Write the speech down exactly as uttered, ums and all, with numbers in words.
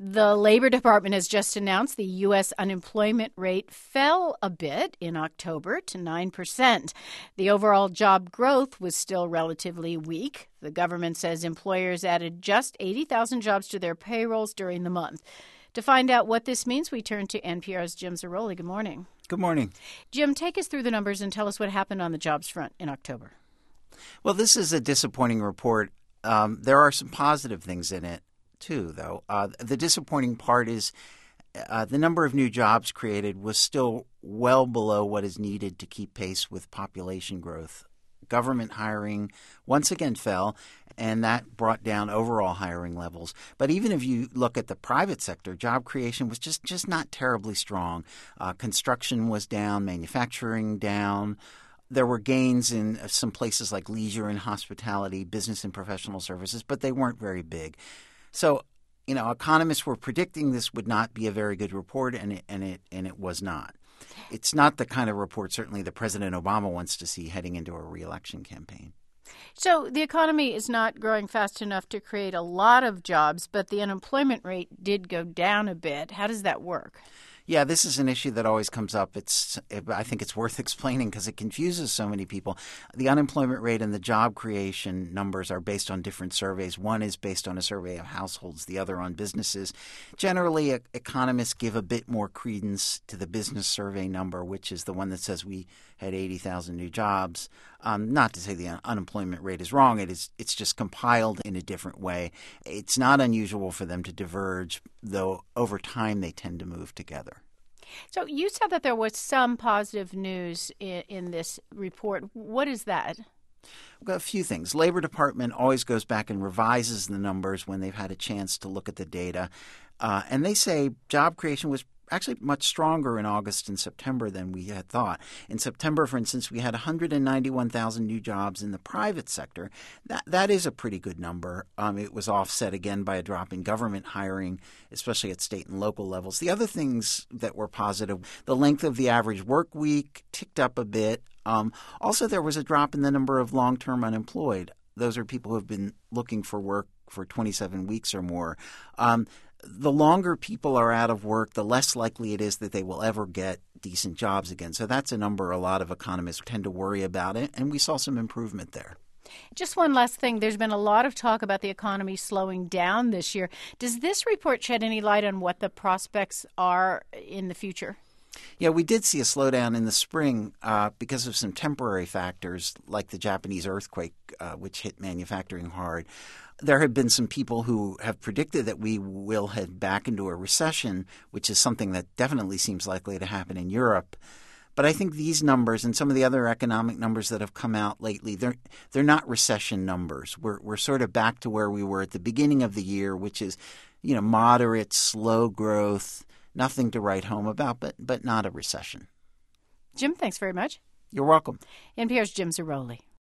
The Labor Department has just announced the U S unemployment rate fell a bit in October to nine percent. The overall job growth was still relatively weak. The government says employers added just eighty thousand jobs to their payrolls during the month. To find out what this means, we turn to N P R's Jim Zarroli. Good morning. Good morning. Jim, take us through the numbers and tell us what happened on the jobs front in October. Well, this is a disappointing report. Um, there are some positive things in it, too, though. Uh, the disappointing part is uh, the number of new jobs created was still well below what is needed to keep pace with population growth. Government hiring once again fell, and that brought down overall hiring levels. But even if you look at the private sector, job creation was just, just not terribly strong. Uh, construction was down, manufacturing down. There were gains in some places like leisure and hospitality, business and professional services, but they weren't very big. So, you know, economists were predicting this would not be a very good report, and it and it and it was not. It's not the kind of report certainly that President Obama wants to see heading into a re-election campaign. So the economy is not growing fast enough to create a lot of jobs, but the unemployment rate did go down a bit. How does that work? Yeah, this is an issue that always comes up. It's, I think it's worth explaining because it confuses so many people. The unemployment rate and the job creation numbers are based on different surveys. One is based on a survey of households, the other on businesses. Generally, economists give a bit more credence to the business survey number, which is the one that says we had eighty thousand new jobs. Um, not to say the un- unemployment rate is wrong. It is. It's just compiled in a different way. It's not unusual for them to diverge, though over time they tend to move together. So you said that there was some positive news in, in this report. What is that? We've got a few things. Labor Department always goes back and revises the numbers when they've had a chance to look at the data. Uh, and they say job creation was actually much stronger in August and September than we had thought. In September, for instance, we had one hundred ninety-one thousand new jobs in the private sector. That that is a pretty good number. Um, it was offset again by a drop in government hiring, especially at state and local levels. The other things that were positive, the length of the average work week ticked up a bit. Um, also, there was a drop in the number of long-term unemployed. Those are people who have been looking for work for twenty-seven weeks or more. Um, The longer people are out of work, the less likely it is that they will ever get decent jobs again. So that's a number a lot of economists tend to worry about it, and we saw some improvement there. Just one last thing. There's been a lot of talk about the economy slowing down this year. Does this report shed any light on what the prospects are in the future? Yeah, we did see a slowdown in the spring uh, because of some temporary factors like the Japanese earthquake, uh, which hit manufacturing hard. There have been some people who have predicted that we will head back into a recession, which is something that definitely seems likely to happen in Europe. But I think these numbers and some of the other economic numbers that have come out lately, they're they're not recession numbers. We're we're sort of back to where we were at the beginning of the year, which is, you know, moderate, slow growth, nothing to write home about, but but not a recession. Jim, thanks very much. You're welcome. N P R's Jim Zarroli.